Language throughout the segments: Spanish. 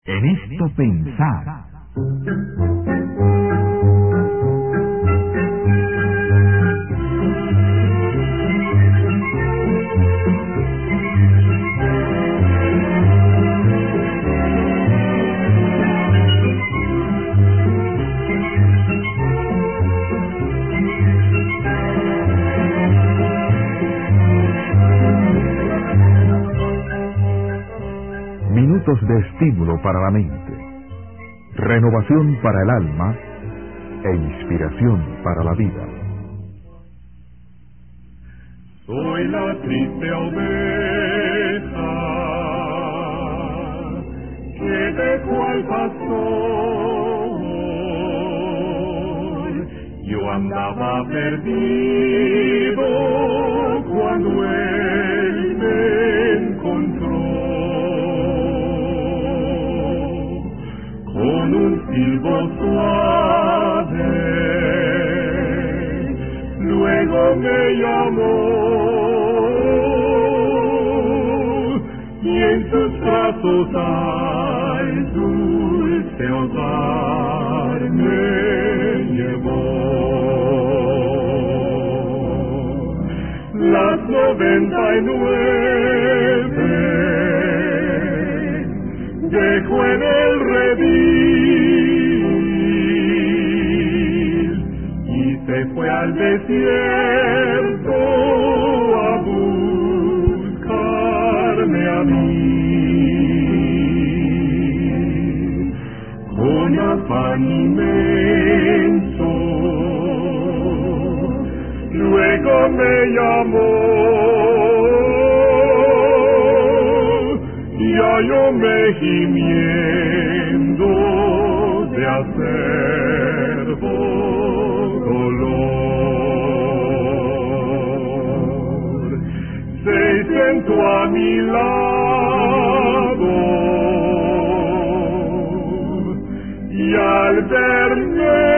En esto pensar. Minutos de estímulo para la mente, renovación para el alma e inspiración para la vida. Soy la triste oveja que dejó al pastor. Yo andaba perdido cuando él me encontró. Con un silbo suave, luego me llamó, y en sus brazos al dulce hogar me llevó. Las 99 dejó en el redil y se fue al desierto a buscarme a mí. Con afán inmenso luego me llamó. Ya yo me gimiendo de acerbo dolor. Se sentó a mi lado y al verme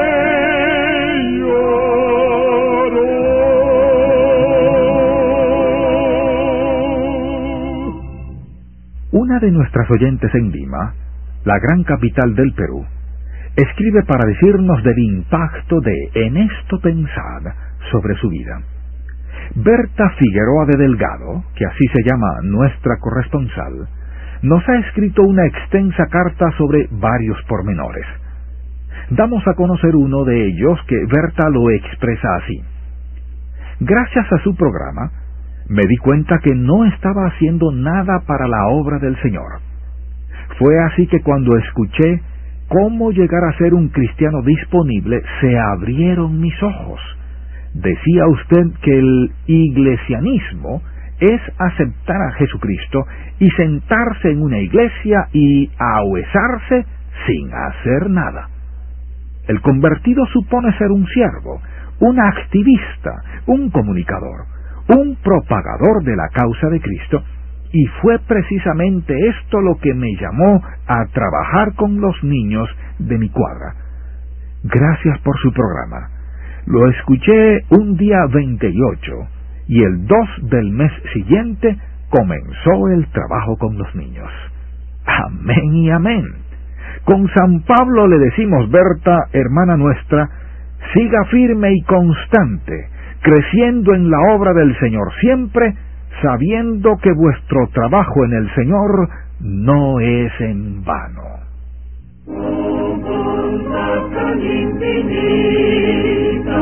Una de nuestras oyentes en Lima, la gran capital del Perú, escribe para decirnos del impacto de En esto pensar sobre su vida. Berta Figueroa de Delgado, que así se llama nuestra corresponsal, nos ha escrito una extensa carta sobre varios pormenores. Damos a conocer uno de ellos que Berta lo expresa así. Gracias a su programa, me di cuenta que no estaba haciendo nada para la obra del Señor. Fue así que cuando escuché cómo llegar a ser un cristiano disponible, se abrieron mis ojos. Decía usted que el iglesianismo es aceptar a Jesucristo y sentarse en una iglesia y ahuesarse sin hacer nada. El convertido supone ser un siervo, un activista, un comunicador, un propagador de la causa de Cristo, y fue precisamente esto lo que me llamó a trabajar con los niños de mi cuadra. Gracias por su programa. Lo escuché un día 28, y el 2 del mes siguiente comenzó el trabajo con los niños. Amén y amén. Con San Pablo le decimos, Berta, hermana nuestra, siga firme y constante, creciendo en la obra del Señor siempre, sabiendo que vuestro trabajo en el Señor no es en vano. Oh, bondad tan infinita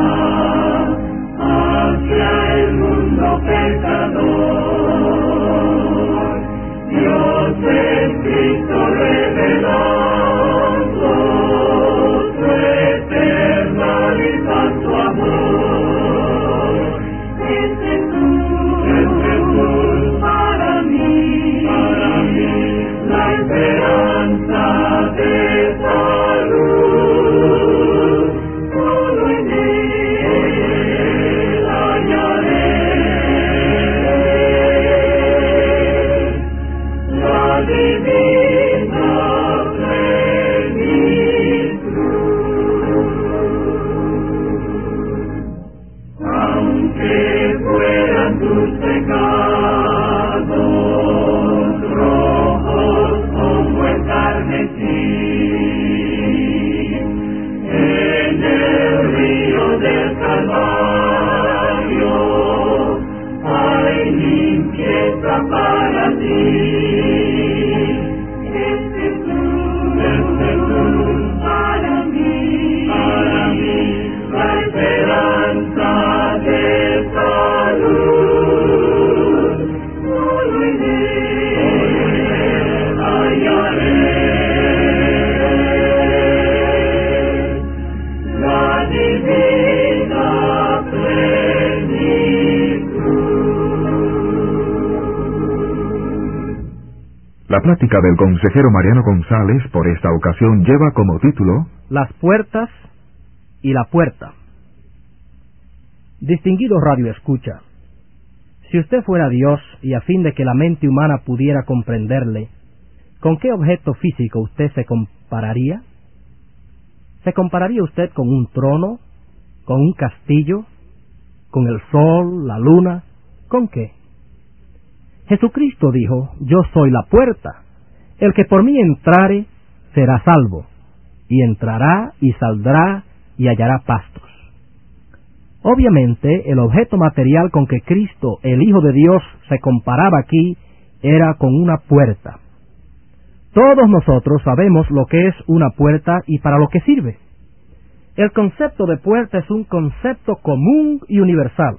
hacia el mundo pecador, Dios en Cristo revelando su eterna y santo amor. La esperanza de salud, solo en él hallaré La plática del consejero Mariano González por esta ocasión lleva como título Las puertas y la puerta. Distinguido radio escucha, si usted fuera Dios y a fin de que la mente humana pudiera comprenderle, ¿con qué objeto físico usted se compararía? ¿Se compararía usted con un trono, con un castillo, con el sol, la luna? ¿Con qué? Jesucristo dijo, yo soy la puerta, el que por mí entrare será salvo, y entrará y saldrá y hallará pastos. Obviamente, el objeto material con que Cristo, el Hijo de Dios, se comparaba aquí era con una puerta. Todos nosotros sabemos lo que es una puerta y para lo que sirve. El concepto de puerta es un concepto común y universal.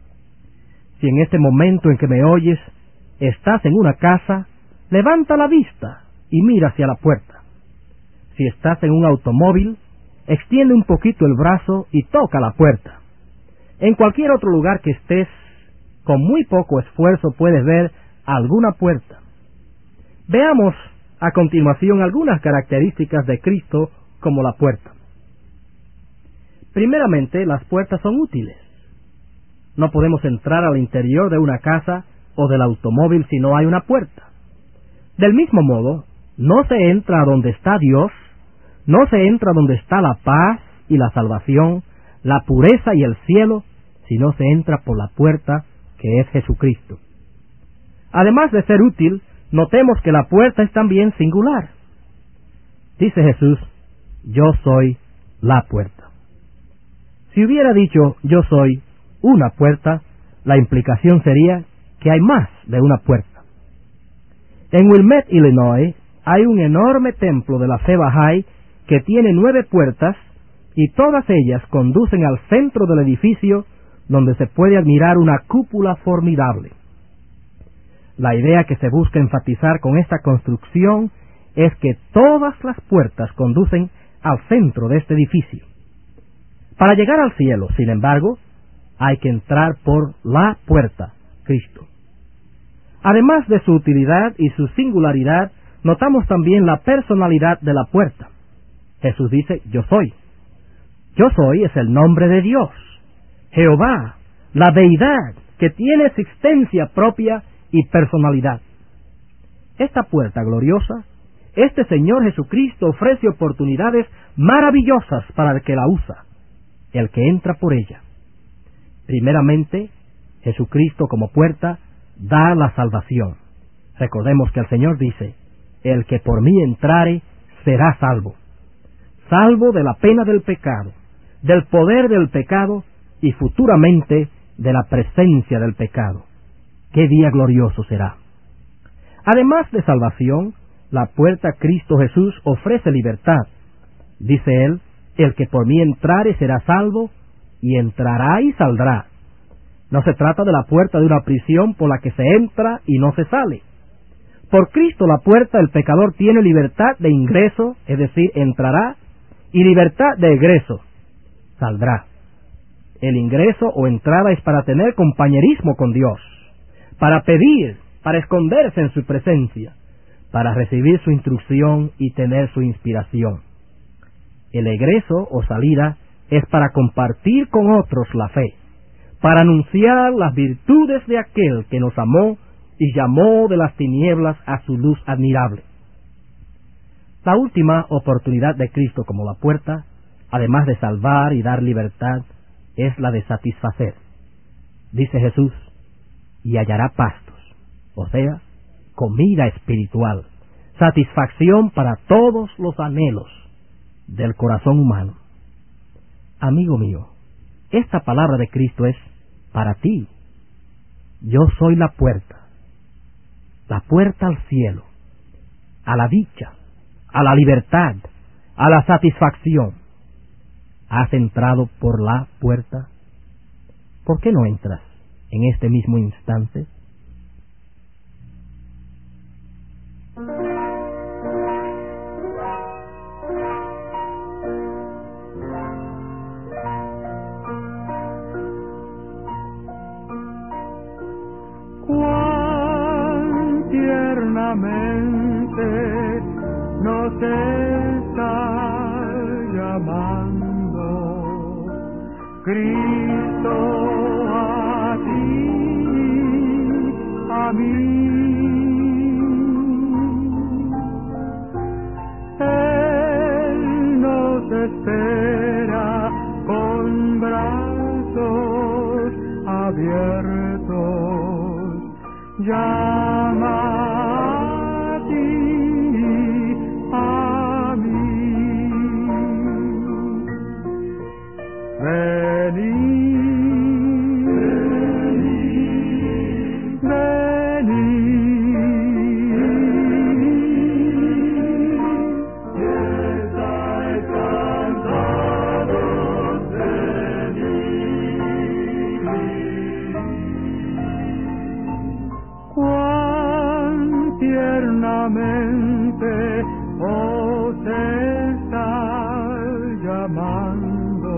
Si en este momento en que me oyes estás en una casa, levanta la vista y mira hacia la puerta. Si estás en un automóvil, extiende un poquito el brazo y toca la puerta. En cualquier otro lugar que estés, con muy poco esfuerzo puedes ver alguna puerta. Veamos a continuación algunas características de Cristo como la puerta. Primeramente, las puertas son útiles. No podemos entrar al interior de una casa o del automóvil si no hay una puerta. Del mismo modo, no se entra a donde está Dios, no se entra donde está la paz y la salvación, la pureza y el cielo, si no se entra por la puerta que es Jesucristo. Además de ser útil, notemos que la puerta es también singular. Dice Jesús, yo soy la puerta. Si hubiera dicho, yo soy una puerta, la implicación sería que hay más de una puerta. En Wilmette, Illinois, hay un enorme templo de la fe Bahá'í que tiene 9 puertas y todas ellas conducen al centro del edificio donde se puede admirar una cúpula formidable. La idea que se busca enfatizar con esta construcción es que todas las puertas conducen al centro de este edificio. Para llegar al cielo, sin embargo, hay que entrar por la puerta, Cristo. Además de su utilidad y su singularidad, notamos también la personalidad de la puerta. Jesús dice, yo soy. Yo soy es el nombre de Dios, Jehová, la deidad que tiene existencia propia y personalidad. Esta puerta gloriosa, este Señor Jesucristo ofrece oportunidades maravillosas para el que la usa, el que entra por ella. Primeramente, Jesucristo como puerta da la salvación. Recordemos que el Señor dice, el que por mí entrare será salvo. Salvo de la pena del pecado, del poder del pecado y futuramente de la presencia del pecado. ¡Qué día glorioso será! Además de salvación, la puerta Cristo Jesús ofrece libertad. Dice Él, el que por mí entrare será salvo y entrará y saldrá. No se trata de la puerta de una prisión por la que se entra y no se sale. Por Cristo la puerta el pecador tiene libertad de ingreso, es decir, entrará, y libertad de egreso, saldrá. El ingreso o entrada es para tener compañerismo con Dios, para pedir, para esconderse en su presencia, para recibir su instrucción y tener su inspiración. El egreso o salida es para compartir con otros la fe, para anunciar las virtudes de aquel que nos amó y llamó de las tinieblas a su luz admirable. La última oportunidad de Cristo como la puerta, además de salvar y dar libertad, es la de satisfacer. Dice Jesús, y hallará pastos, o sea, comida espiritual, satisfacción para todos los anhelos del corazón humano. Amigo mío, esta palabra de Cristo es para ti. Yo soy la puerta. la puerta al cielo, a la dicha, a la libertad, a la satisfacción. ¿Has entrado por la puerta? ¿Por qué no entras en este mismo instante? Cuán tiernamente nos está llamando Cristo a ti, a mí. Él nos espera con brazos abiertos, llama a ti, a mí. Venid, tiernamente os está llamando,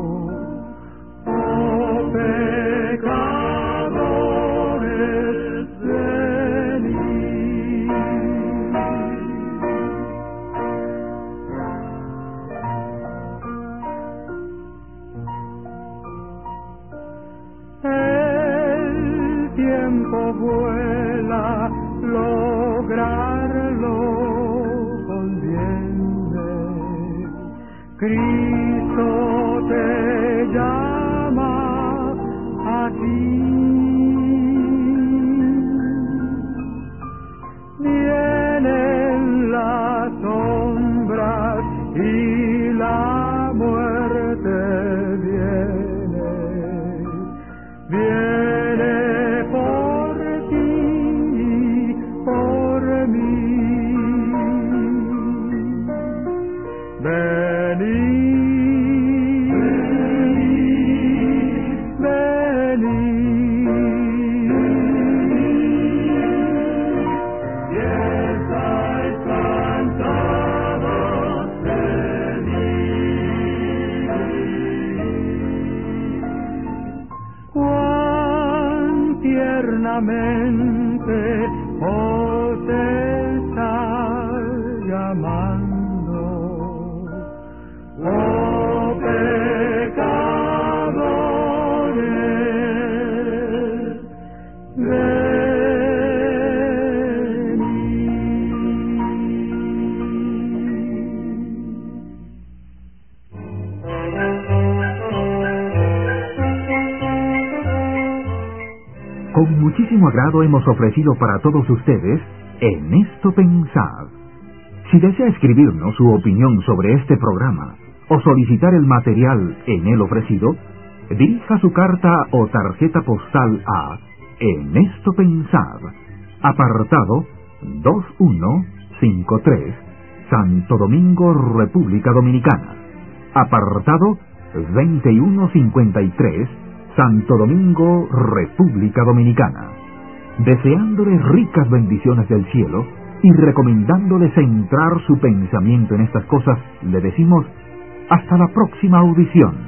oh pecadores, venid. El tiempo vuela, lograrlo conviene. Cristo te llama a ti. Vienen las sombras y la muerte viene. Viene por ti, por mí. Venid, venid, y estáis cansados, venid. Cuán tiernamente os está llamando, oh pecadores, Con muchísimo agrado hemos ofrecido para todos ustedes En esto pensad. Si desea escribirnos su opinión sobre este programa o solicitar el material en él ofrecido, dirija su carta o tarjeta postal a En esto pensad, apartado 2153, Santo Domingo, República Dominicana. Apartado 2153, Santo Domingo, República Dominicana. Deseándoles ricas bendiciones del cielo y recomendándoles centrar su pensamiento en estas cosas, le decimos hasta la próxima audición.